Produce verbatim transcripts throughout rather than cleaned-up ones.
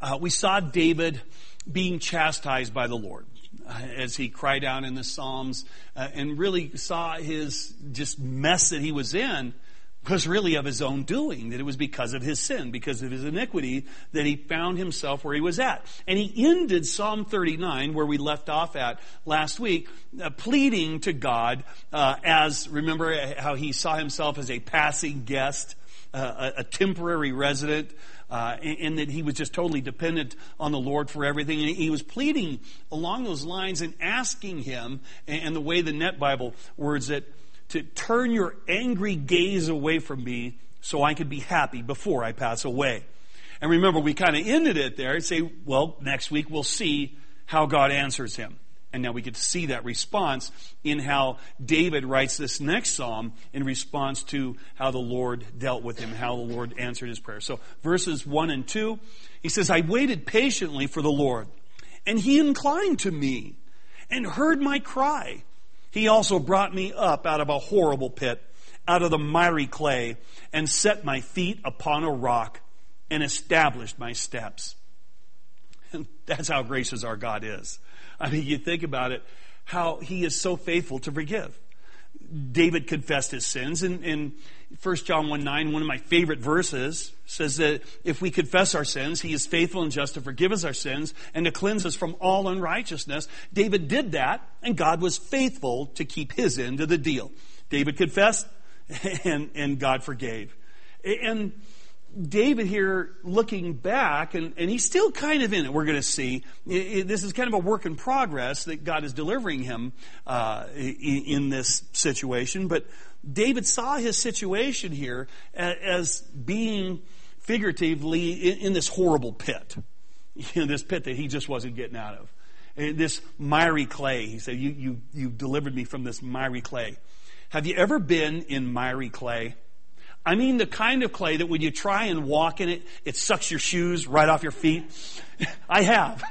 uh, we saw David being chastised by the Lord uh, as he cried out in the Psalms uh, and really saw his just mess that he was in was really of his own doing, that it was because of his sin, because of his iniquity, that he found himself where he was at. And he ended Psalm thirty-nine, where we left off at last week, uh, pleading to God uh, as, remember how he saw himself as a passing guest, uh, a, a temporary resident, uh, and, and that he was just totally dependent on the Lord for everything. And he was pleading along those lines and asking him, and, and the way the Net Bible words it, to turn your angry gaze away from me so I could be happy before I pass away. And remember, we kind of ended it there and say, well, next week we'll see how God answers him. And now we get to see that response in how David writes this next psalm in response to how the Lord dealt with him, how the Lord answered his prayer. So verses one and two, he says, I waited patiently for the Lord, and he inclined to me and heard my cry. He also brought me up out of a horrible pit, out of the miry clay, and set my feet upon a rock and established my steps. And that's how gracious our God is. I mean, you think about it, how he is so faithful to forgive. David confessed his sins, and in First John one nine, one of my favorite verses, says that if we confess our sins, he is faithful and just to forgive us our sins and to cleanse us from all unrighteousness. David did that, and God was faithful to keep his end of the deal. David confessed, and, and God forgave. And David here looking back, and, and he's still kind of in it, we're going to see. It, it, this is kind of a work in progress that God is delivering him uh, in, in this situation. But David saw his situation here as, as being figuratively in, in this horrible pit. You know, this pit that he just wasn't getting out of. And this miry clay. He said, you, you, you delivered me from this miry clay. Have you ever been in miry clay? I mean the kind of clay that when you try and walk in it, it sucks your shoes right off your feet. I have.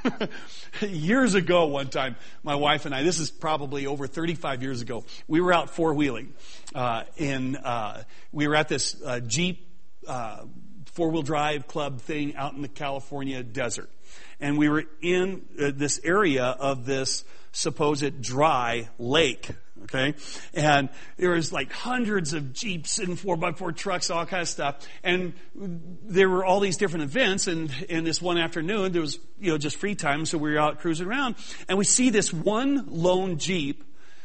Years ago one time, my wife and I, this is probably over thirty-five years ago, we were out four-wheeling. Uh, and uh, we were at this uh, Jeep uh, four-wheel drive club thing out in the California desert. And we were in uh, this area of this supposed dry lake. Okay, and there was like hundreds of Jeeps and four by four trucks, all kind of stuff. And there were all these different events. And, and this one afternoon, there was, you know, just free time. So we were out cruising around, and we see this one lone Jeep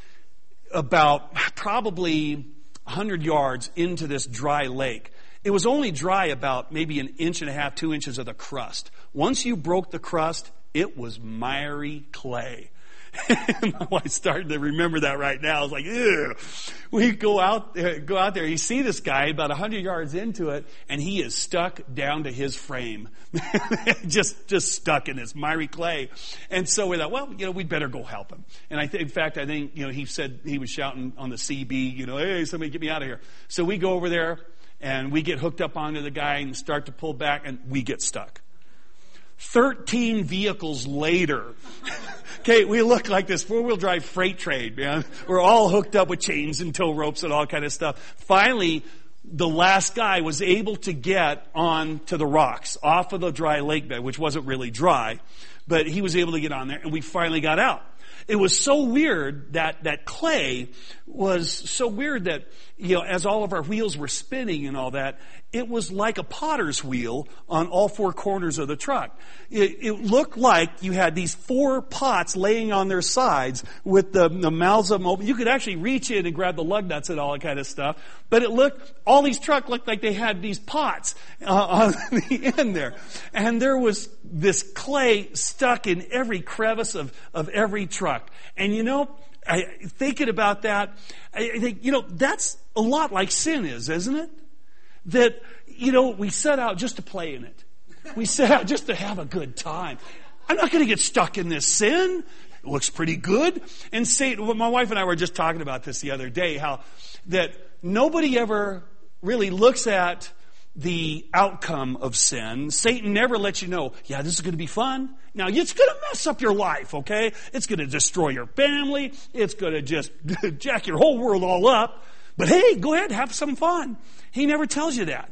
about probably a hundred yards into this dry lake. It was only dry about maybe an inch and a half, two inches of the crust. Once you broke the crust, it was miry clay. My wife started to remember that right now. I was like, ew. We go out there, go out there. You see this guy about a hundred yards into it, and he is stuck down to his frame, just just stuck in this miry clay. And so we thought, well, you know, we'd better go help him. And I think, in fact, I think, you know, he said he was shouting on the C B, you know, hey, somebody get me out of here. So we go over there, and we get hooked up onto the guy and start to pull back, and we get stuck. Thirteen vehicles later. Okay, we look like this four-wheel drive freight train, man. We're all hooked up with chains and tow ropes and all kind of stuff. Finally, the last guy was able to get on to the rocks off of the dry lake bed, which wasn't really dry, but he was able to get on there, and we finally got out. It was so weird that that clay was so weird that, you know, as all of our wheels were spinning and all that, it was like a potter's wheel on all four corners of the truck. It, it looked like you had these four pots laying on their sides with the, the mouths of them open. You could actually reach in and grab the lug nuts and all that kind of stuff. But it looked, all these trucks looked like they had these pots uh, on the end there. And there was this clay stuck in every crevice of, of every truck. And you know, I, thinking about that, I think, you know, that's a lot like sin is, isn't it? That, you know, we set out just to play in it. We set out just to have a good time. I'm not going to get stuck in this sin. It looks pretty good. And Satan, well, my wife and I were just talking about this the other day, how that nobody ever really looks at the outcome of sin. Satan never lets you know, yeah, this is going to be fun. Now, it's going to mess up your life, okay? It's going to destroy your family. It's going to just jack your whole world all up. But hey, go ahead, have some fun. He never tells you that.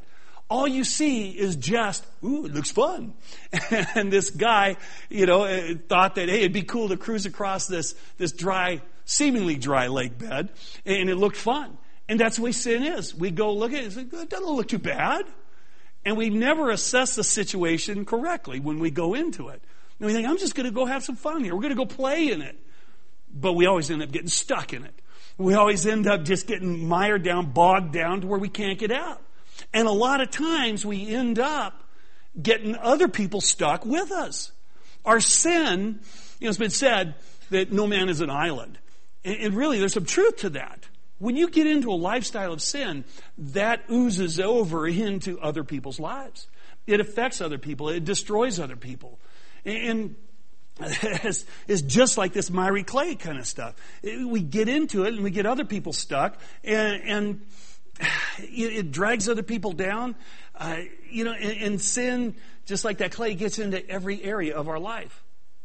all you see is just, ooh, it looks fun. And this guy, you know, thought that, hey, it'd be cool to cruise across this, this dry, seemingly dry lake bed, and it looked fun. And that's the way sin is. We go look at it, and it doesn't look too bad. And we never assess the situation correctly when we go into it. And we think, I'm just going to go have some fun here. We're going to go play in it. But we always end up getting stuck in it. We always end up just getting mired down, bogged down to where we can't get out. And a lot of times we end up getting other people stuck with us. Our sin, you know, it's been said that no man is an island. And really, there's some truth to that. When you get into a lifestyle of sin, that oozes over into other people's lives. It affects other people. It destroys other people. And it's, it's just like this miry clay kind of stuff. We get into it and we get other people stuck, and, and it, it drags other people down. Uh, you know, and, and sin, just like that clay, gets into every area of our life.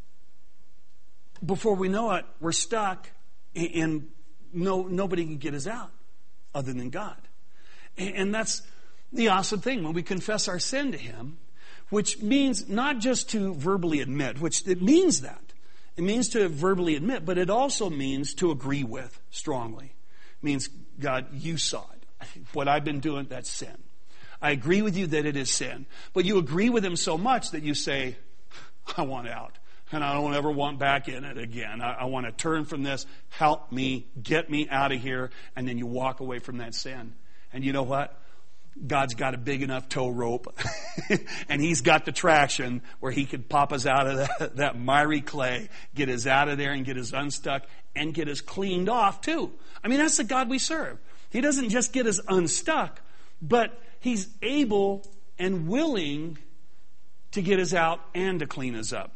Before we know it, we're stuck, and, and no nobody can get us out other than God. And, and that's the awesome thing when we confess our sin to Him, which means not just to verbally admit, which it means that. It means to verbally admit, but it also means to agree with strongly. It means, God, you saw it. What I've been doing, that's sin. I agree with you that it is sin. But you agree with Him so much that you say, I want out. And I don't ever want back in it again. I, I want to turn from this. Help me. Get me out of here. And then you walk away from that sin. And you know what? God's got a big enough tow rope. And He's got the traction where He could pop us out of that, that miry clay, get us out of there and get us unstuck and get us cleaned off too. I mean, that's the God we serve. He doesn't just get us unstuck, but He's able and willing to get us out and to clean us up.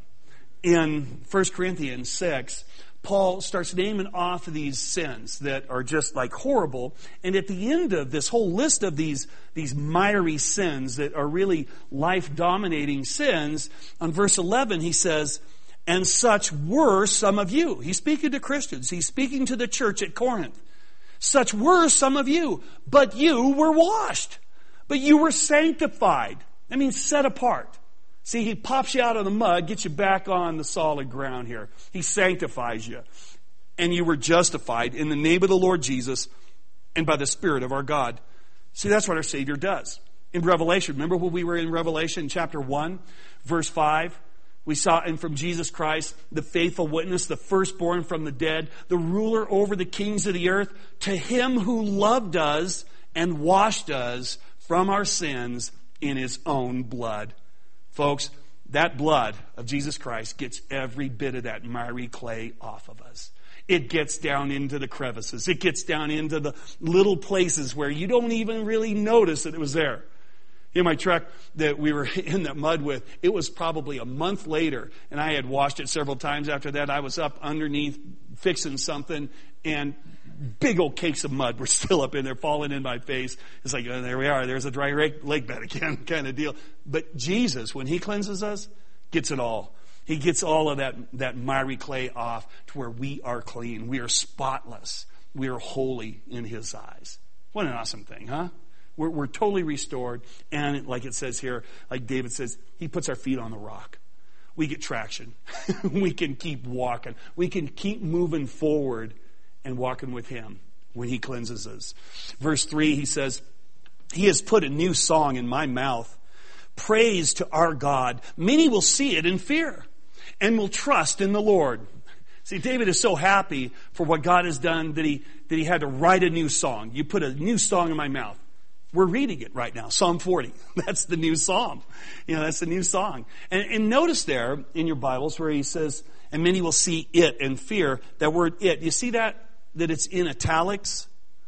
In First Corinthians six, Paul starts naming off these sins that are just like horrible. And at the end of this whole list of these, these miry sins that are really life-dominating sins, on verse eleven he says, and such were some of you. He's speaking to Christians. He's speaking to the church at Corinth. Such were some of you, but you were washed. But you were sanctified. I mean, set apart. See, He pops you out of the mud, gets you back on the solid ground here. He sanctifies you. And you were justified in the name of the Lord Jesus and by the Spirit of our God. See, that's what our Savior does. In Revelation, remember when we were in Revelation chapter one, verse five? We saw, and from Jesus Christ, the faithful witness, the firstborn from the dead, the ruler over the kings of the earth, to Him who loved us and washed us from our sins in His own blood. Folks, that blood of Jesus Christ gets every bit of that miry clay off of us. It gets down into the crevices. It gets down into the little places where you don't even really notice that it was there. In my truck that we were in that mud with, it was probably a month later, and I had washed it several times after that. I was up underneath fixing something, and big old cakes of mud were still up in there falling in my face. It's like, oh, there we are. There's a dry lake bed again kind of deal. But Jesus, when He cleanses us, gets it all. He gets all of that, that miry clay off to where we are clean. We are spotless. We are holy in His eyes. What an awesome thing, huh? We're, we're totally restored. And like it says here, like David says, He puts our feet on the rock. We get traction. We can keep walking. We can keep moving forward and walking with Him when He cleanses us. Verse three, he says, He has put a new song in my mouth. Praise to our God. Many will see it in fear and will trust in the Lord. See, David is so happy for what God has done that he, that he had to write a new song. You put a new song in my mouth. We're reading it right now. Psalm forty. That's the new psalm. You know, that's the new song. And, and notice there in your Bibles where he says, and many will see it and fear. That word it. You see that? That it's in italics?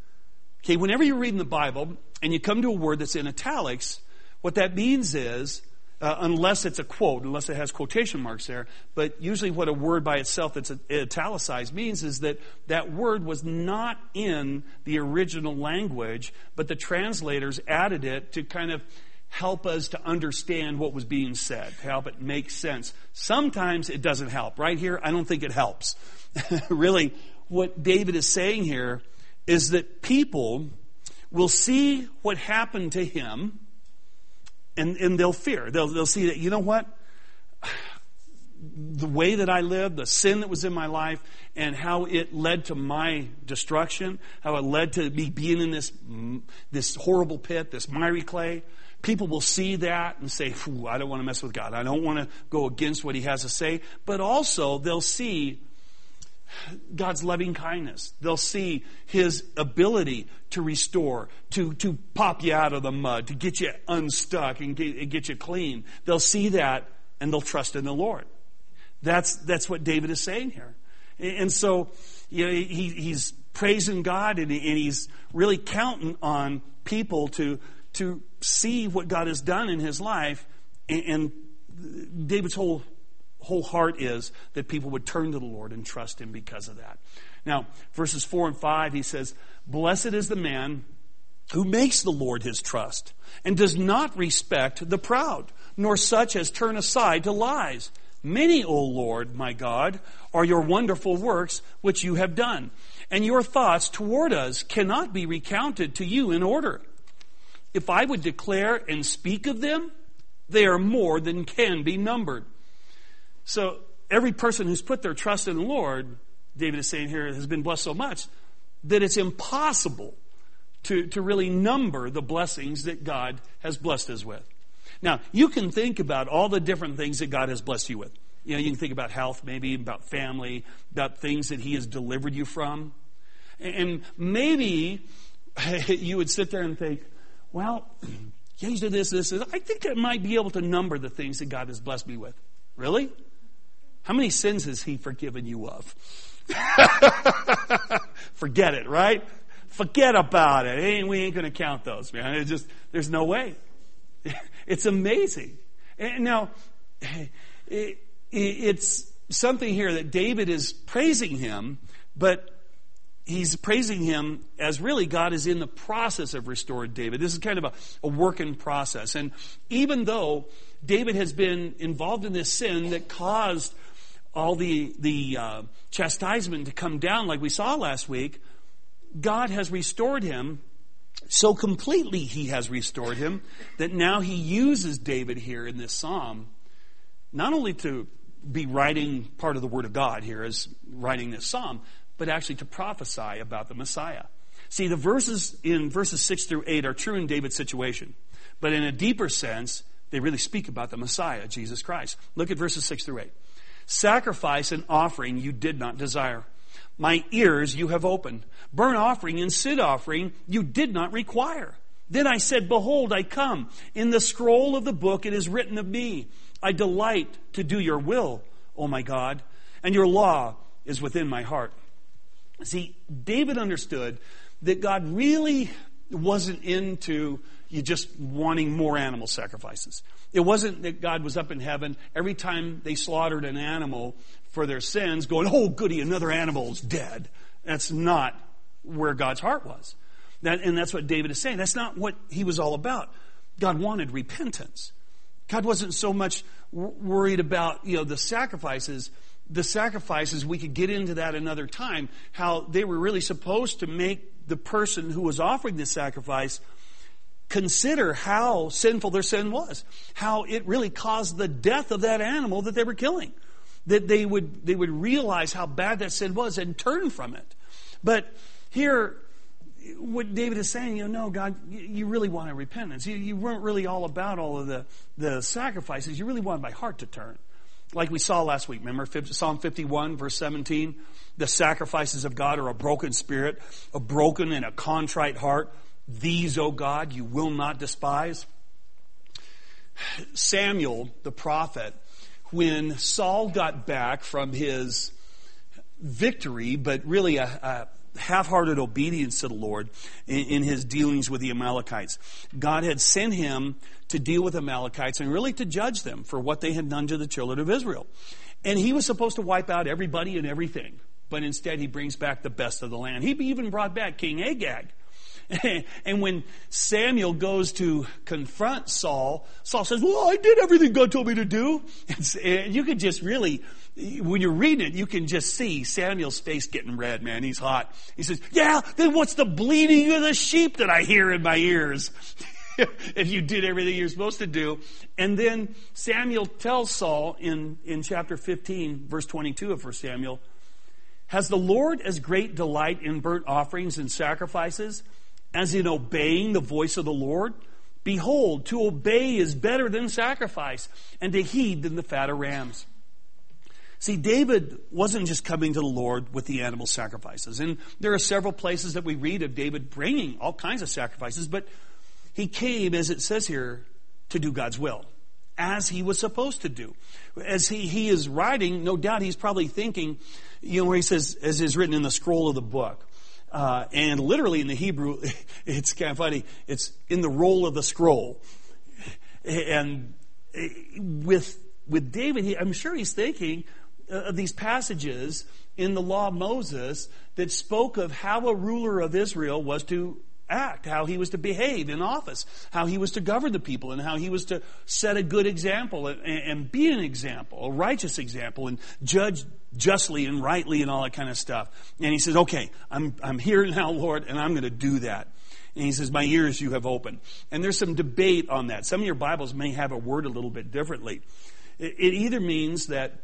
Okay, whenever you're reading the Bible and you come to a word that's in italics, what that means is, uh, unless it's a quote, unless it has quotation marks there, but usually what a word by itself that's italicized means is that that word was not in the original language, but the translators added it to kind of help us to understand what was being said, to help it make sense. Sometimes it doesn't help. Right here, I don't think it helps. Really, what David is saying here is that people will see what happened to him and, and they'll fear. They'll, they'll see that, you know what? The way that I lived, the sin that was in my life, and how it led to my destruction, how it led to me being in this, this horrible pit, this miry clay. People will see that and say, I don't want to mess with God. I don't want to go against what He has to say. But also, they'll see God's loving kindness. They'll see His ability to restore, to, to pop you out of the mud, to get you unstuck and get, and get you clean. They'll see that and they'll trust in the Lord. That's, that's what David is saying here. And so, you know, he, he's praising God, and, he, and he's really counting on people to, to see what God has done in his life. And, and David's whole, whole heart is that people would turn to the Lord and trust Him because of that. Now, verses four and five, he says, "Blessed is the man who makes the Lord his trust, and does not respect the proud, nor such as turn aside to lies. Many, O Lord, my God, are your wonderful works which you have done, and your thoughts toward us cannot be recounted to you in order. If I would declare and speak of them, they are more than can be numbered." So every person who's put their trust in the Lord, David is saying here, has been blessed so much that it's impossible to, to really number the blessings that God has blessed us with. Now, you can think about all the different things that God has blessed you with. You know, you can think about health, maybe about family, about things that He has delivered you from. And maybe you would sit there and think, well, He's did this, this, this. I think I might be able to number the things that God has blessed me with. Really? How many sins has He forgiven you of? Forget it, right? Forget about it. Hey, we ain't going to count those, man. It just, there's no way. It's amazing. And now, it, it's something here that David is praising Him, but he's praising Him as really God is in the process of restoring David. This is kind of a, a work in process. And even though David has been involved in this sin that caused all the, the uh, chastisement to come down like we saw last week, God has restored him. So completely He has restored him that now He uses David here in this psalm not only to be writing part of the Word of God here as writing this psalm, but actually to prophesy about the Messiah. See, the verses in verses six through eight are true in David's situation, but in a deeper sense, they really speak about the Messiah, Jesus Christ. Look at verses six through eight. "Sacrifice and offering you did not desire. My ears you have opened. Burnt offering and sin offering you did not require. Then I said, behold, I come. In the scroll of the book it is written of me. I delight to do your will, O my God, and your law is within my heart." See, David understood that God really wasn't into you just wanting more animal sacrifices. It wasn't that God was up in heaven every time they slaughtered an animal for their sins going, oh, goody, another animal's dead. That's not where God's heart was. That, and that's what David is saying. That's not what he was all about. God wanted repentance. God wasn't so much w- worried about, you know, the sacrifices. The sacrifices, we could get into that another time, how they were really supposed to make the person who was offering this sacrifice consider how sinful their sin was, how it really caused the death of that animal that they were killing. That they would they would realize how bad that sin was and turn from it. But here, what David is saying, you know, no, God, you really want a repentance. You, you weren't really all about all of the, the sacrifices. You really wanted my heart to turn. Like we saw last week, remember Psalm fifty-one, verse seventeen? The sacrifices of God are a broken spirit, a broken and a contrite heart. These, O God, you will not despise. Samuel, the prophet, when Saul got back from his victory, but really a, a half-hearted obedience to the Lord in, in his dealings with the Amalekites, God had sent him to deal with Amalekites and really to judge them for what they had done to the children of Israel. And he was supposed to wipe out everybody and everything, but instead he brings back the best of the land. He even brought back King Agag. And when Samuel goes to confront Saul, Saul says, well, I did everything God told me to do. And you could just really, when you're reading it, you can just see Samuel's face getting red, man. He's hot. He says, yeah, then what's the bleating of the sheep that I hear in my ears? if you did everything you're supposed to do. And then Samuel tells Saul in, in chapter fifteen, verse twenty-two of First Samuel, has the Lord as great delight in burnt offerings and sacrifices as in obeying the voice of the Lord? Behold, to obey is better than sacrifice, and to heed than the fat of rams. See, David wasn't just coming to the Lord with the animal sacrifices. And there are several places that we read of David bringing all kinds of sacrifices, but he came, as it says here, to do God's will, as he was supposed to do. As he, he is writing, no doubt he's probably thinking, you know, where he says, as is written in the scroll of the book. Uh, and literally in the Hebrew, it's kind of funny, it's in the roll of the scroll. And with, with David, he, I'm sure he's thinking of these passages in the law of Moses that spoke of how a ruler of Israel was to act, how he was to behave in office, how he was to govern the people, and how he was to set a good example and, and be an example, a righteous example, and judge justly and rightly and all that kind of stuff. And he says, okay, I'm, I'm here now, Lord, and I'm going to do that. And he says, my ears you have opened. And there's some debate on that. Some of your Bibles may have a word a little bit differently. It, it either means that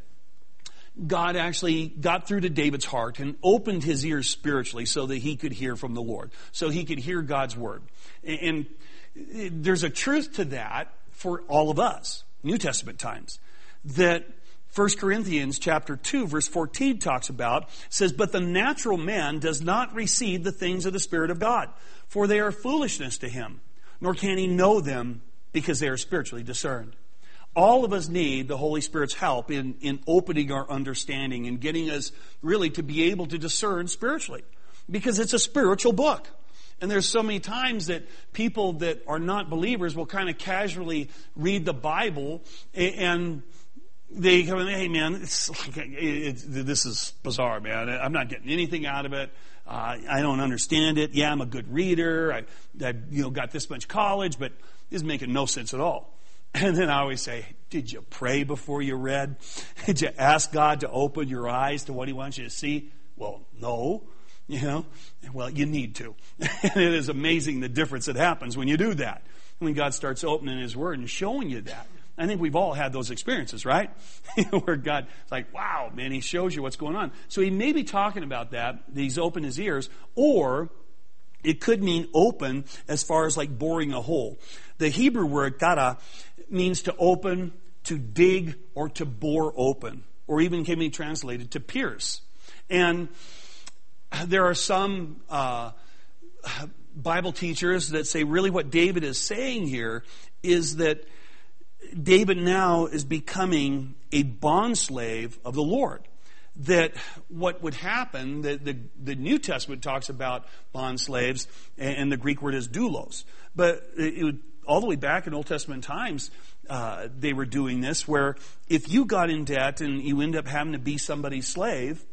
God actually got through to David's heart and opened his ears spiritually so that he could hear from the Lord, so he could hear God's word. And there's a truth to that for all of us, New Testament times, that First Corinthians chapter two, verse fourteen talks about, says, but the natural man does not receive the things of the Spirit of God, for they are foolishness to him, nor can he know them because they are spiritually discerned. All of us need the Holy Spirit's help in, in opening our understanding and getting us really to be able to discern spiritually. Because it's a spiritual book. And there's so many times that people that are not believers will kind of casually read the Bible and they come in, hey man, it's like, it's, this is bizarre, man. I'm not getting anything out of it. Uh, I don't understand it. Yeah, I'm a good reader. I, I you know, got this much college, but this is making no sense at all. And then I always say, did you pray before you read? Did you ask God to open your eyes to what He wants you to see? Well, no. You know, well, you need to. And it is amazing the difference that happens when you do that. When God starts opening His Word and showing you that. I think we've all had those experiences, right? Where God is like, wow, man, He shows you what's going on. So He may be talking about that, that He's opened His ears, or it could mean open as far as like boring a hole. The Hebrew word kara means to open, to dig, or to bore open, or even can be translated to pierce. And there are some uh, Bible teachers that say really what David is saying here is that David now is becoming a bondslave of the Lord. That what would happen, the, the, the New Testament talks about bondslaves, and, and the Greek word is doulos. But it would, all the way back in Old Testament times, uh, they were doing this, where if you got in debt and you end up having to be somebody's slave,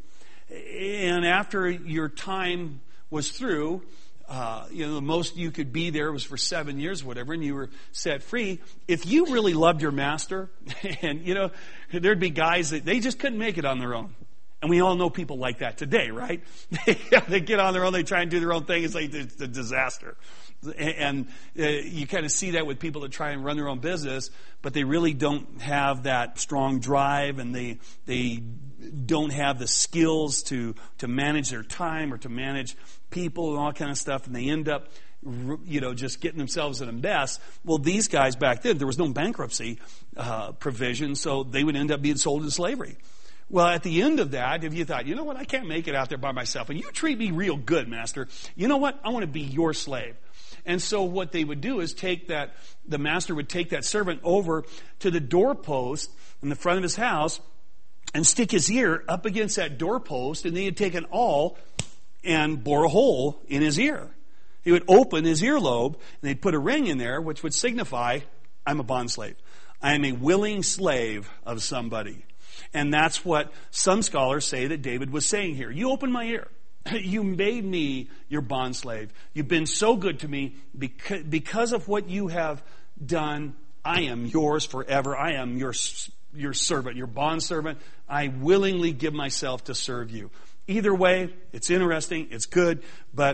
and after your time was through, uh, you know, the most you could be there was for seven years, whatever, and you were set free. If you really loved your master, and, you know, there'd be guys that they just couldn't make it on their own. And we all know people like that today, right? They get on their own, they try and do their own thing. It's like it's a disaster. And uh, you kind of see that with people that try and run their own business, but they really don't have that strong drive, and they they don't have the skills to to manage their time or to manage people and all kind of stuff, and they end up, you know, just getting themselves in a mess. Well, these guys back then, there was no bankruptcy uh, provision, so they would end up being sold into slavery. Well, at the end of that, if you thought, you know what, I can't make it out there by myself, and you treat me real good, master, you know what, I want to be your slave. And so what they would do is take that, the master would take that servant over to the doorpost in the front of his house and stick his ear up against that doorpost, and then he'd take an awl and bore a hole in his ear. He would open his earlobe, and they'd put a ring in there, which would signify, I'm a bondslave. I am a willing slave of somebody. And that's what some scholars say that David was saying here. You opened my ear. You made me your bondslave. You've been so good to me. Because, because of what you have done, I am yours forever. I am your, your servant, your bondservant. I willingly give myself to serve you. Either way, it's interesting, it's good, but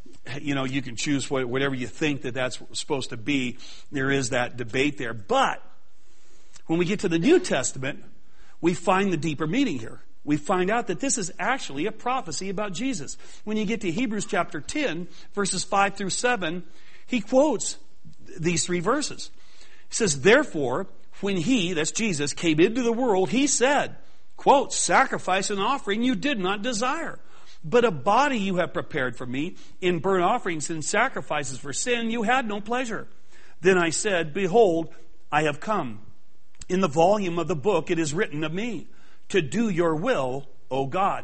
you know, you can choose whatever you think that that's supposed to be. There is that debate there. But when we get to the New Testament, we find the deeper meaning here. We find out that this is actually a prophecy about Jesus. When you get to Hebrews chapter ten, verses five through seven, he quotes these three verses. He says, therefore, when he, that's Jesus, came into the world, he said, quote, sacrifice and offering you did not desire, but a body you have prepared for me. In burnt offerings and sacrifices for sin you had no pleasure. Then I said, behold, I have come. In the volume of the book it is written of me, to do your will, O God.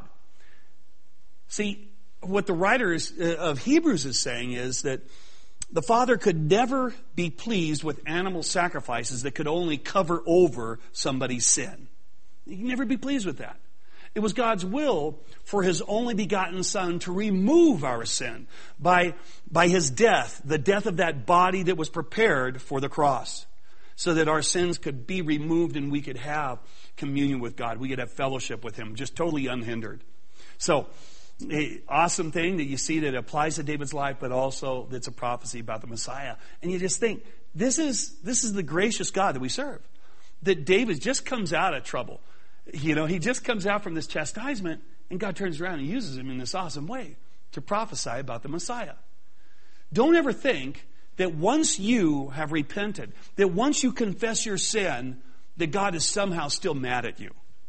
See, what the writer is, uh, of Hebrews is saying is that the Father could never be pleased with animal sacrifices that could only cover over somebody's sin. He could never be pleased with that. It was God's will for His only begotten Son to remove our sin by, by His death, the death of that body that was prepared for the cross, so that our sins could be removed and we could have communion with God. We could have fellowship with Him, just totally unhindered. So, an awesome thing that you see that applies to David's life, but also that's a prophecy about the Messiah. And you just think, this is this is the gracious God that we serve. That David just comes out of trouble. You know, he just comes out from this chastisement, and God turns around and uses him in this awesome way to prophesy about the Messiah. Don't ever think that once you have repented, that once you confess your sin, that God is somehow still mad at you.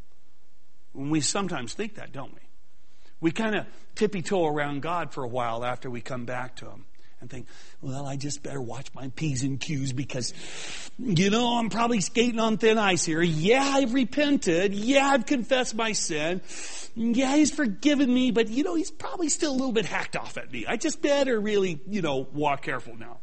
We sometimes think that, don't we? We kind of tippy-toe around God for a while after we come back to Him and think, well, I just better watch my P's and Q's because, you know, I'm probably skating on thin ice here. Yeah, I've repented. Yeah, I've confessed my sin. Yeah, He's forgiven me, but, you know, He's probably still a little bit hacked off at me. I just better really, you know, walk careful now.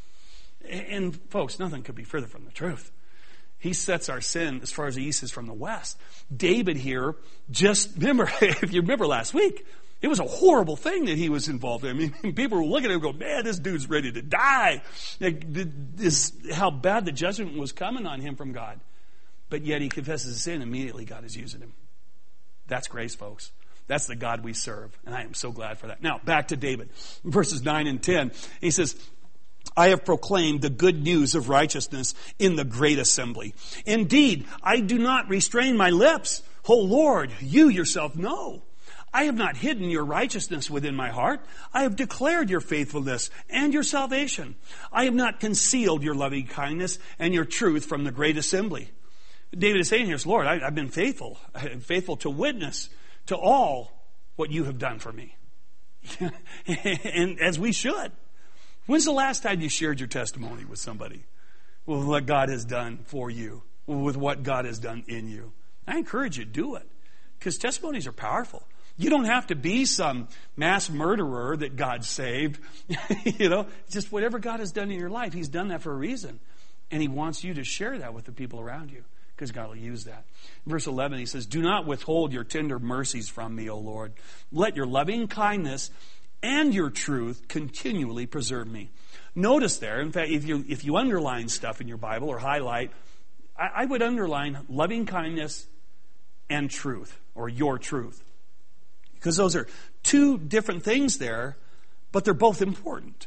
And, folks, nothing could be further from the truth. He sets our sin as far as the east is from the west. David here, just remember, if you remember last week, it was a horrible thing that he was involved in. I mean, people were looking at him and go, man, this dude's ready to die. Like, this, how bad the judgment was coming on him from God. But yet he confesses his sin, immediately God is using him. That's grace, folks. That's the God we serve. And I am so glad for that. Now, back to David. Verses nine and ten. He says, I have proclaimed the good news of righteousness in the great assembly. Indeed, I do not restrain my lips. O Lord, you yourself know. I have not hidden your righteousness within my heart. I have declared your faithfulness and your salvation. I have not concealed your loving kindness and your truth from the great assembly. David is saying here, Lord, I, I've been faithful, faithful to witness to all what you have done for me. And as we should. When's the last time you shared your testimony with somebody? With what God has done for you. With what God has done in you. I encourage you to do it. Because testimonies are powerful. You don't have to be some mass murderer that God saved. You know, just whatever God has done in your life, He's done that for a reason. And He wants you to share that with the people around you. Because God will use that. Verse eleven, He says, do not withhold your tender mercies from me, O Lord. Let your loving kindness and your truth continually preserve me. Notice there, in fact, if you if you underline stuff in your Bible or highlight, I, I would underline loving kindness and truth, or your truth. Because those are two different things there, but they're both important.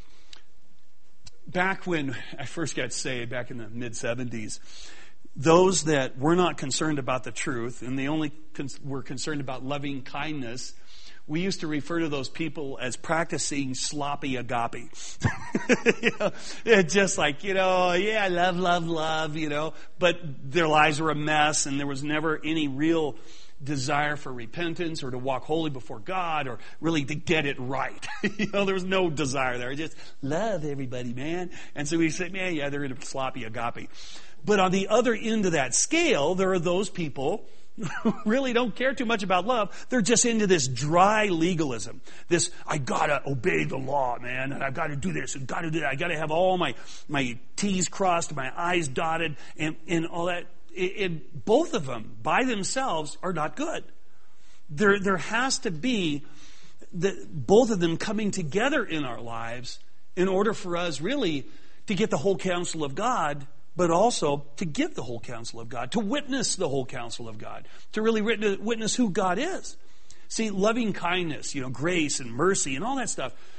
Back when I first got saved, back in the mid seventies, those that were not concerned about the truth, and they only con- were concerned about loving kindness, we used to refer to those people as practicing sloppy agape. You know, it's just like, you know, yeah, love, love, love, you know, but their lives were a mess and there was never any real desire for repentance or to walk holy before God or really to get it right. You know, there was no desire there. Just love everybody, man. And so we say, man, yeah, they're in a sloppy agape. But on the other end of that scale, there are those people who really don't care too much about love. They're just into this dry legalism. This, I gotta obey the law, man, and I've got to do this and got to do that. I got to have all my my T's crossed, my I's dotted, and, and all that. It, it, both of them, by themselves, are not good. There, there has to be the, both of them coming together in our lives in order for us really to get the whole counsel of God, but also to give the whole counsel of God, to witness the whole counsel of God, to really witness who God is. See, loving kindness, you know, grace and mercy and all that stuff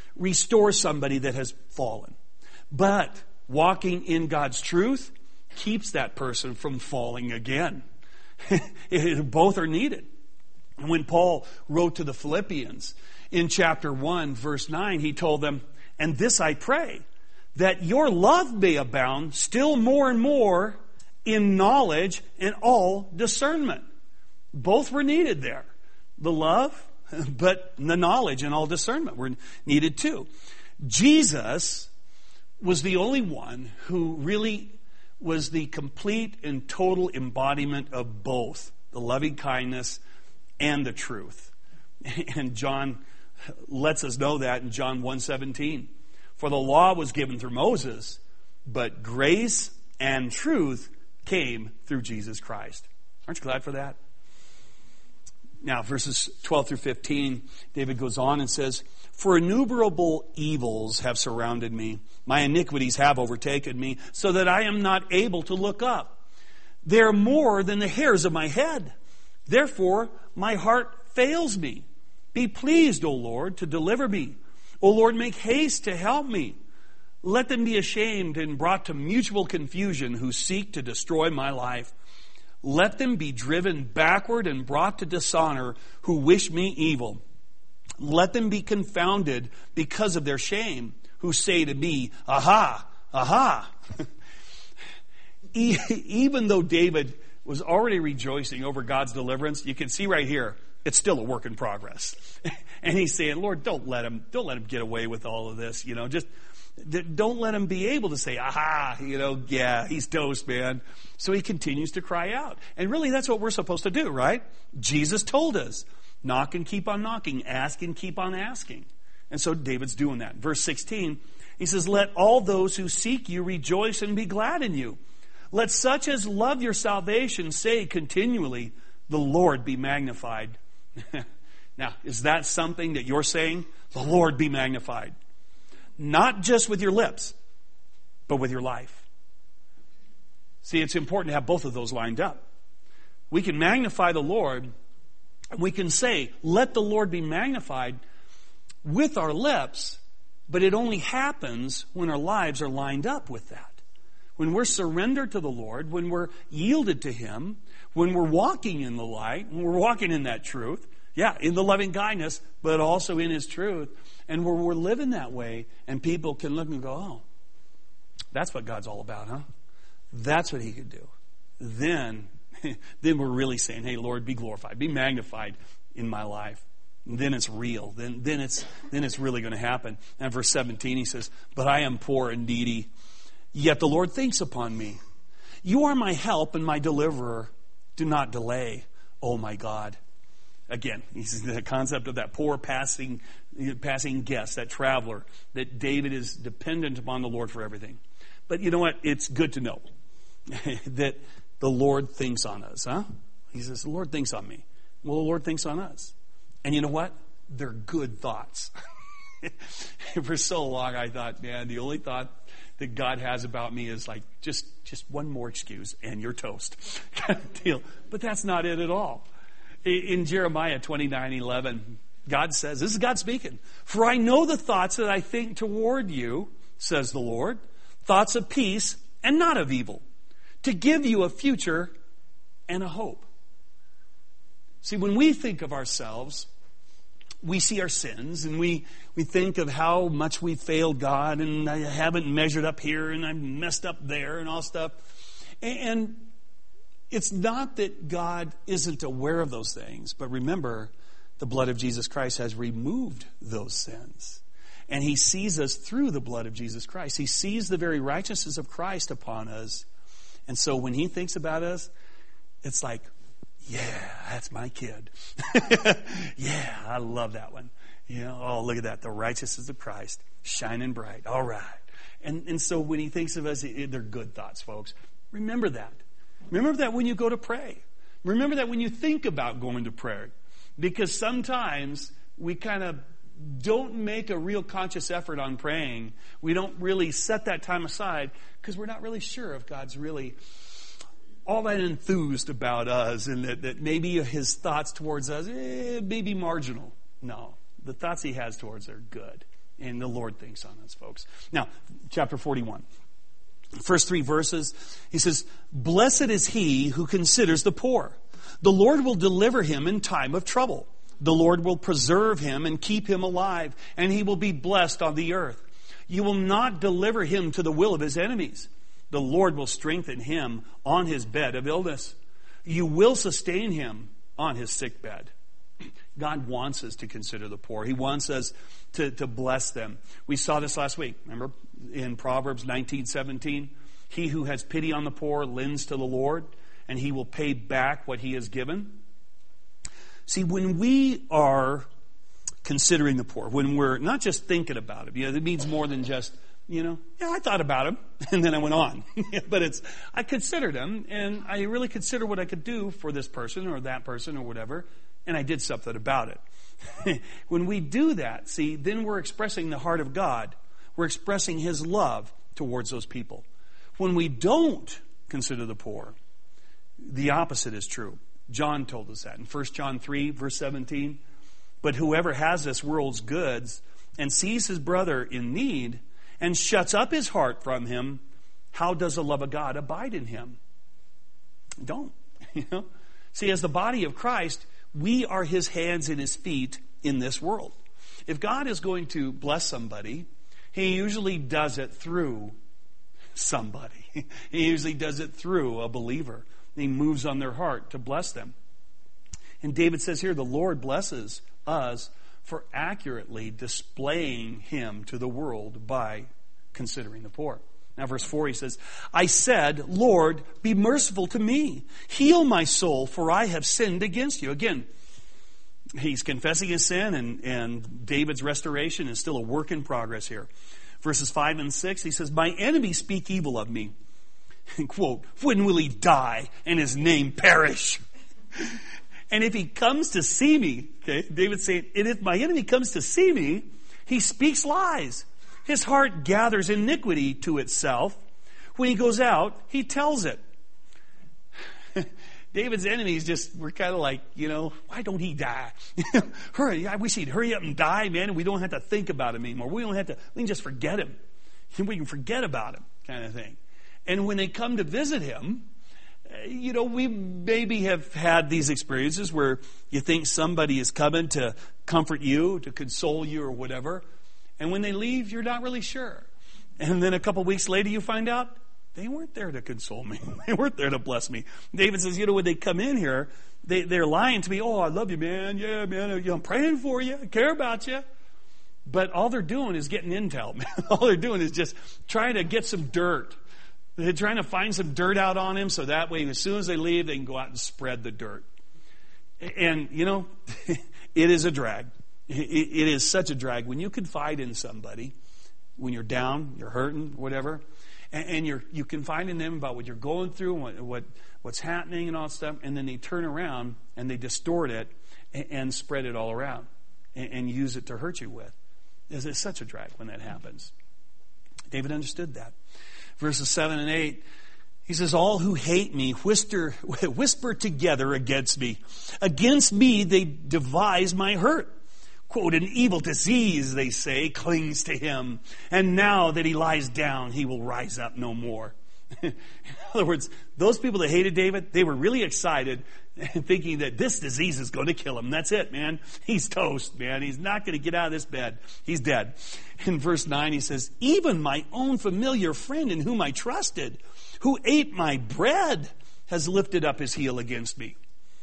restore somebody that has fallen. But walking in God's truth keeps that person from falling again. Both are needed. When Paul wrote to the Philippians in chapter one, verse nine, he told them, "And this I pray, that your love may abound still more and more in knowledge and all discernment." Both were needed there. The love, but the knowledge and all discernment were needed too. Jesus was the only one who really was the complete and total embodiment of both the loving kindness and the truth. And John lets us know that in John one seventeen. "For the law was given through Moses, but grace and truth came through Jesus Christ." Aren't you glad for that? Now, verses twelve through fifteen, David goes on and says, "For innumerable evils have surrounded me. My iniquities have overtaken me, so that I am not able to look up. They are more than the hairs of my head. Therefore, my heart fails me. Be pleased, O Lord, to deliver me. O Lord, make haste to help me. Let them be ashamed and brought to mutual confusion who seek to destroy my life. Let them be driven backward and brought to dishonor who wish me evil. Let them be confounded because of their shame, who say to me, aha, aha." Even though David was already rejoicing over God's deliverance, you can see right here, it's still a work in progress. And he's saying, "Lord, don't let him, don't let him get away with all of this. You know, just don't let him be able to say, aha, you know, yeah, he's toast, man." So he continues to cry out. And really, that's what we're supposed to do, right? Jesus told us, knock and keep on knocking, ask and keep on asking. And so David's doing that. Verse sixteen, he says, "Let all those who seek you rejoice and be glad in you. Let such as love your salvation say continually, the Lord be magnified." Now, is that something that you're saying? The Lord be magnified. Not just with your lips, but with your life. See, it's important to have both of those lined up. We can magnify the Lord, and we can say, let the Lord be magnified with our lips, but it only happens when our lives are lined up with that. When we're surrendered to the Lord, when we're yielded to Him, when we're walking in the light, when we're walking in that truth, yeah, in the loving kindness, but also in His truth, and where we're living that way, and people can look and go, oh, that's what God's all about, huh? That's what He could do. Then, then we're really saying, hey, Lord, be glorified, be magnified in my life. And then it's real. Then, then it's then it's really going to happen. And verse seventeen, he says, "But I am poor and needy, yet the Lord thinks upon me. You are my help and my deliverer. Do not delay, oh my God." Again, he's the concept of that poor passing passing guest, that traveler, that David is dependent upon the Lord for everything. But you know what? It's good to know that the Lord thinks on us, huh? He says, the Lord thinks on me. Well, the Lord thinks on us. And you know what? They're good thoughts. For so long, I thought, man, the only thought that God has about me is like, just, just one more excuse and you're toast kind of deal. But that's not it at all. In Jeremiah twenty-nine eleven, God says, this is God speaking, "For I know the thoughts that I think toward you, says the Lord, thoughts of peace and not of evil, to give you a future and a hope." See, when we think of ourselves, we see our sins and we, we think of how much we failed God and I haven't measured up here and I'm messed up there and all stuff. And it's not that God isn't aware of those things, but remember, the blood of Jesus Christ has removed those sins. And He sees us through the blood of Jesus Christ. He sees the very righteousness of Christ upon us. And so when He thinks about us, it's like, yeah, that's my kid. Yeah, I love that one. You know, oh, look at that. The righteousness of Christ shining bright. All right. And, and so when He thinks of us, it, they're good thoughts, folks. Remember that. Remember that when you go to pray. Remember that when you think about going to prayer. Because sometimes we kind of don't make a real conscious effort on praying. We don't really set that time aside because we're not really sure if God's really all that enthused about us and that, that maybe His thoughts towards us eh, may be marginal. No, the thoughts He has towards us are good. And the Lord thinks on us, folks. Now, chapter forty-one. First three verses, he says, "Blessed is he who considers the poor. The Lord will deliver him in time of trouble. The Lord will preserve him and keep him alive, and he will be blessed on the earth. You will not deliver him to the will of his enemies. The Lord will strengthen him on his bed of illness. You will sustain him on his sick bed." God wants us to consider the poor. He wants us to, to bless them. We saw this last week. Remember in Proverbs nineteen seventeen? "He who has pity on the poor lends to the Lord, and he will pay back what he has given." See, when we are considering the poor, when we're not just thinking about it, you know, it means more than just, you know, yeah, I thought about him, and then I went on. But it's, I considered him, and I really considered what I could do for this person or that person or whatever, and I did something about it. When we do that, see, then we're expressing the heart of God. We're expressing his love towards those people. When we don't consider the poor, the opposite is true. John told us that in First John three, verse seventeen. "But whoever has this world's goods and sees his brother in need and shuts up his heart from him, how does the love of God abide in him?" Don't. You know? See, as the body of Christ, we are his hands and his feet in this world. If God is going to bless somebody, he usually does it through somebody. He usually does it through a believer. He moves on their heart to bless them. And David says here, the Lord blesses us for accurately displaying him to the world by considering the poor. Now, verse four, he says, "I said, Lord, be merciful to me. Heal my soul, for I have sinned against you." Again, he's confessing his sin, and, and David's restoration is still a work in progress here. Verses five and six, he says, "My enemies speak evil of me." Quote, "When will he die and his name perish? And if he comes to see me," okay, David's saying, "and if my enemy comes to see me, he speaks lies. His heart gathers iniquity to itself. When he goes out, he tells it." David's enemies just were kind of like, you know, why don't he die? Hurry, I wish he'd hurry up and die, man, and we don't have to think about him anymore. We don't have to, we can just forget him. We can forget about him, kind of thing. And when they come to visit him, you know, we maybe have had these experiences where you think somebody is coming to comfort you, to console you or whatever. And when they leave, you're not really sure. And then a couple weeks later, you find out they weren't there to console me. They weren't there to bless me. David says, you know, when they come in here, they, they're lying to me. "Oh, I love you, man. Yeah, man. I'm praying for you. I care about you." But all they're doing is getting intel, man. All they're doing is just trying to get some dirt. They're trying to find some dirt out on him so that way as soon as they leave, they can go out and spread the dirt. And, you know, it is a drag. It is such a drag. When you confide in somebody, when you're down, you're hurting, whatever, and you're, you confide in them about what you're going through, what, what what's happening and all that stuff, and then they turn around and they distort it and, and spread it all around and, and use it to hurt you with. It's, it's such a drag when that happens. David understood that. Verses seven and eight, he says, "All who hate me whisper, whisper together against me. Against me they devise my hurt. Quote, an evil disease, they say, clings to him. And now that he lies down, he will rise up no more." In other words, those people that hated David, they were really excited and thinking that this disease is going to kill him. That's it, man. He's toast, man. He's not going to get out of this bed. He's dead. In verse nine, he says, "Even my own familiar friend in whom I trusted, who ate my bread, has lifted up his heel against me."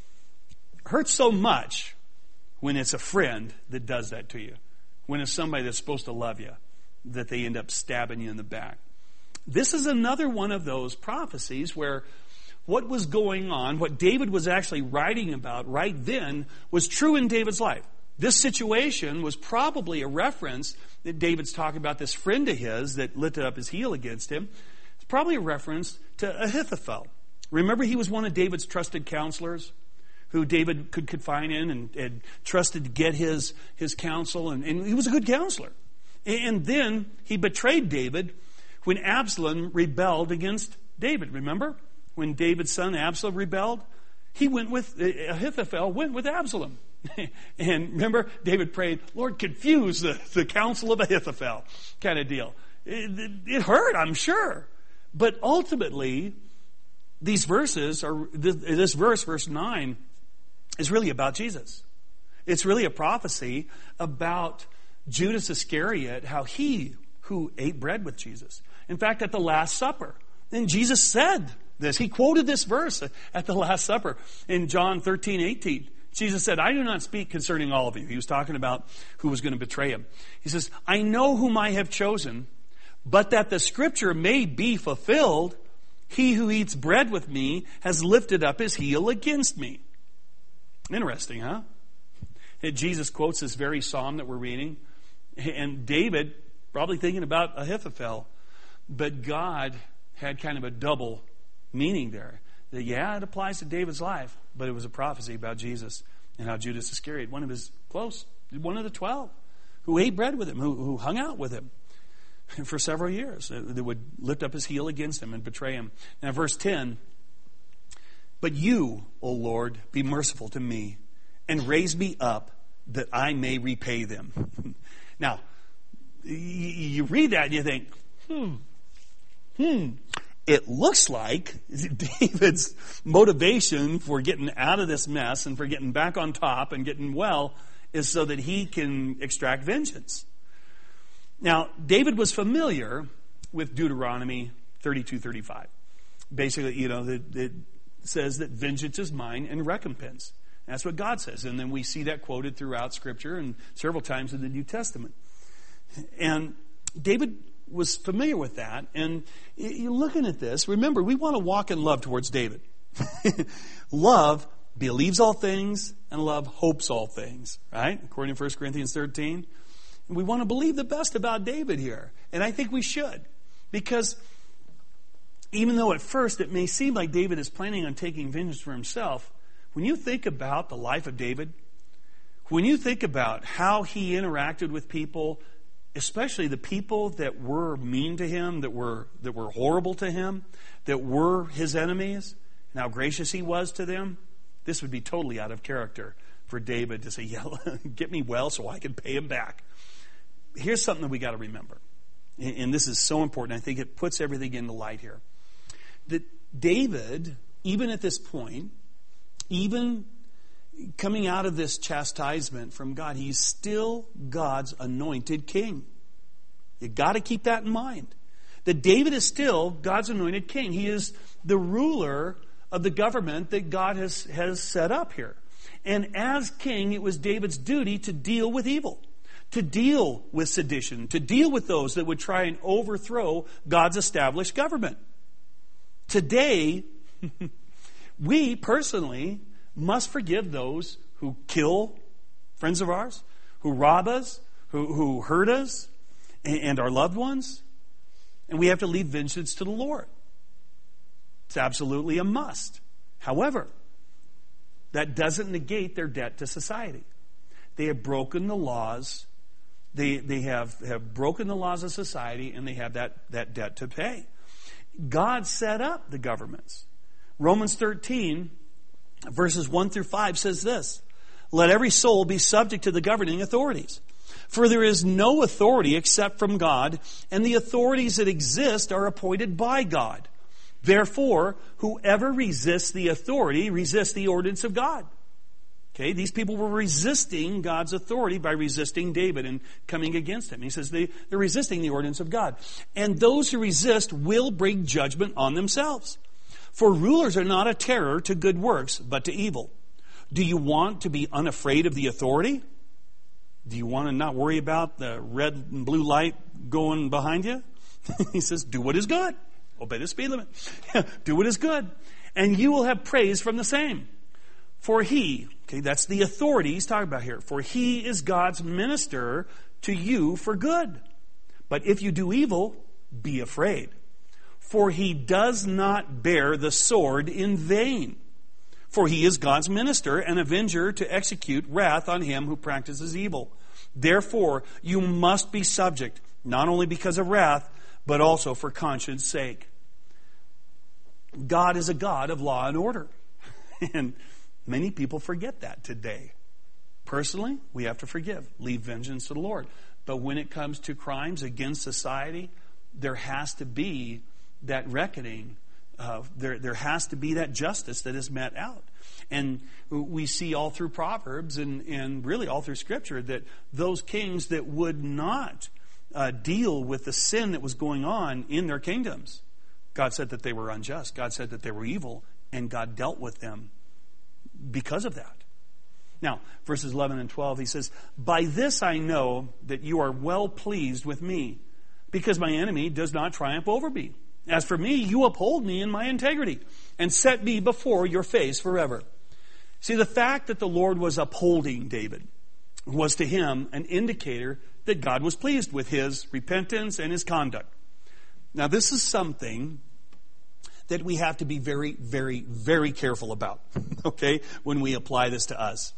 It hurts so much when it's a friend that does that to you. When it's somebody that's supposed to love you, that they end up stabbing you in the back. This is another one of those prophecies where what was going on, what David was actually writing about right then, was true in David's life. This situation was probably a reference that David's talking about this friend of his that lifted up his heel against him. It's probably a reference to Ahithophel. Remember, he was one of David's trusted counselors who David could confide in and, and trusted to get his, his counsel. And, and he was a good counselor. And then he betrayed David when Absalom rebelled against David. Remember? When David's son Absalom rebelled? He went with, Ahithophel went with Absalom. And remember, David prayed, Lord, confuse the, the counsel of Ahithophel, kind of deal. It, it, it hurt, I'm sure. But ultimately, these verses are, this verse, verse nine, is really about Jesus. It's really a prophecy about Judas Iscariot, how he who ate bread with Jesus. In fact, at the Last Supper, and Jesus said this. He quoted this verse at the Last Supper in John thirteen, eighteen. Jesus said, I do not speak concerning all of you. He was talking about who was going to betray him. He says, I know whom I have chosen, but that the scripture may be fulfilled, he who eats bread with me has lifted up his heel against me. Interesting, huh? And Jesus quotes this very psalm that we're reading. And David, probably thinking about Ahithophel. But God had kind of a double meaning there. That, yeah, it applies to David's life, but it was a prophecy about Jesus and how Judas Iscariot, one of his close, one of the twelve, who ate bread with him, who, who hung out with him for several years, that would lift up his heel against him and betray him. Now, verse ten, but you, O Lord, be merciful to me and raise me up that I may repay them. Now, you read that and you think, hmm, hmm. It looks like David's motivation for getting out of this mess and for getting back on top and getting well is so that he can extract vengeance. Now, David was familiar with Deuteronomy thirty-two thirty-five. Basically, you know, it, it says that vengeance is mine and recompense. That's what God says. And then we see that quoted throughout Scripture and several times in the New Testament. And David was familiar with that. And you're looking at this. Remember, we want to walk in love towards David. Love believes all things and love hopes all things. Right? According to First Corinthians thirteen. We want to believe the best about David here. And I think we should. Because even though at first it may seem like David is planning on taking vengeance for himself, when you think about the life of David, when you think about how he interacted with people, especially the people that were mean to him, that were that were horrible to him, that were his enemies, and how gracious he was to them, this would be totally out of character for David to say, yeah, get me well so I can pay him back. Here's something that we got to remember, and this is so important. I think it puts everything into light here. That David, even at this point, even coming out of this chastisement from God, he's still God's anointed king. You got to keep that in mind. That David is still God's anointed king. He is the ruler of the government that God has, has set up here. And as king, it was David's duty to deal with evil, to deal with sedition, to deal with those that would try and overthrow God's established government. Today, we personally must forgive those who kill friends of ours, who rob us, who, who hurt us, and, and our loved ones. And we have to leave vengeance to the Lord. It's absolutely a must. However, that doesn't negate their debt to society. They have broken the laws. They, they have, have broken the laws of society, and they have that, that debt to pay. God set up the governments. Romans thirteen, verses one through five says this, let every soul be subject to the governing authorities. For there is no authority except from God, and the authorities that exist are appointed by God. Therefore, whoever resists the authority resists the ordinance of God. Okay, these people were resisting God's authority by resisting David and coming against him. He says they, they're resisting the ordinance of God. And those who resist will bring judgment on themselves. For rulers are not a terror to good works, but to evil. Do you want to be unafraid of the authority? Do you want to not worry about the red and blue light going behind you? He says, do what is good. Obey the speed limit. Do what is good. And you will have praise from the same. For he, okay, that's the authority he's talking about here. For he is God's minister to you for good. But if you do evil, be afraid. For he does not bear the sword in vain. For he is God's minister and avenger to execute wrath on him who practices evil. Therefore, you must be subject, not only because of wrath, but also for conscience sake. God is a God of law and order. And many people forget that today. Personally, we have to forgive. Leave vengeance to the Lord. But when it comes to crimes against society, there has to be that reckoning. Uh, there, there has to be that justice that is met out. And we see all through Proverbs and, and really all through Scripture that those kings that would not uh, deal with the sin that was going on in their kingdoms, God said that they were unjust. God said that they were evil, and God dealt with them because of that. Now, verses eleven and twelve, he says, "By this I know that you are well pleased with me, because my enemy does not triumph over me. As for me, you uphold me in my integrity, and set me before your face forever." See, the fact that the Lord was upholding David was to him an indicator that God was pleased with his repentance and his conduct. Now, this is something that we have to be very, very, very careful about, okay, when we apply this to us.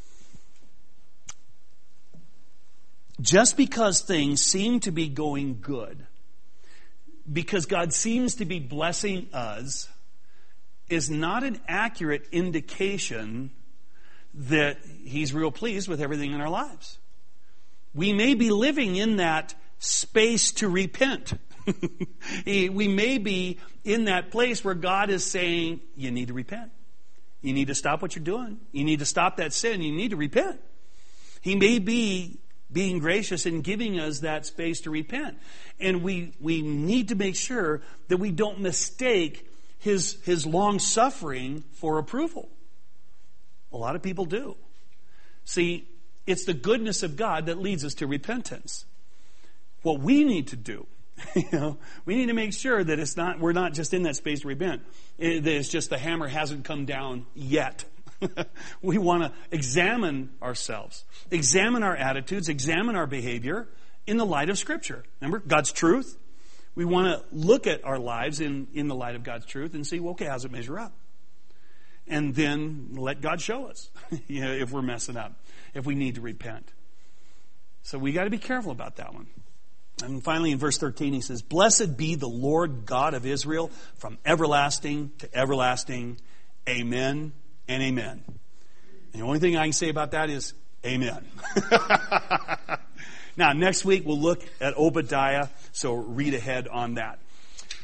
Just because things seem to be going good, because God seems to be blessing us, is not an accurate indication that He's real pleased with everything in our lives. We may be living in that space to repent. We may be in that place where God is saying, you need to repent. You need to stop what you're doing. You need to stop that sin. You need to repent. He may be being gracious and giving us that space to repent. And we, we need to make sure that we don't mistake His, his long suffering for approval. A lot of people do. See, it's the goodness of God that leads us to repentance. What we need to do, you know, we need to make sure that it's not, we're not just in that space to repent. It, that it's just the hammer hasn't come down yet. We want to examine ourselves, examine our attitudes, examine our behavior in the light of Scripture. Remember, God's truth. We want to look at our lives in, in the light of God's truth and see, well, okay, how's it measure up? And then let God show us you know, if we're messing up, if we need to repent. So we got to be careful about that one. And finally, in verse thirteen, he says, "Blessed be the Lord God of Israel from everlasting to everlasting. Amen and amen." And the only thing I can say about that is amen. Now, next week we'll look at Obadiah, so read ahead on that.